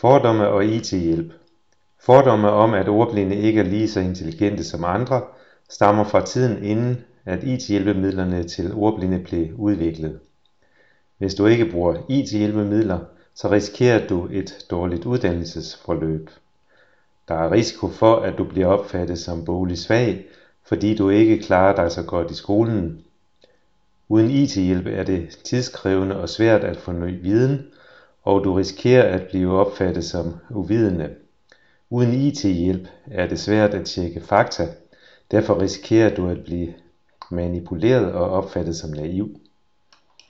Fordomme og IT-hjælp. Fordomme om, at ordblinde ikke er lige så intelligente som andre, stammer fra tiden inden, at IT-hjælpemidlerne til ordblinde blev udviklet. Hvis du ikke bruger IT-hjælpemidler, så risikerer du et dårligt uddannelsesforløb. Der er risiko for, at du bliver opfattet som bogligt svag, fordi du ikke klarer dig så godt i skolen. Uden IT-hjælp er det tidskrævende og svært at få ny viden, og du risikerer at blive opfattet som uvidende. Uden IT-hjælp er det svært at tjekke fakta, derfor risikerer du at blive manipuleret og opfattet som naiv.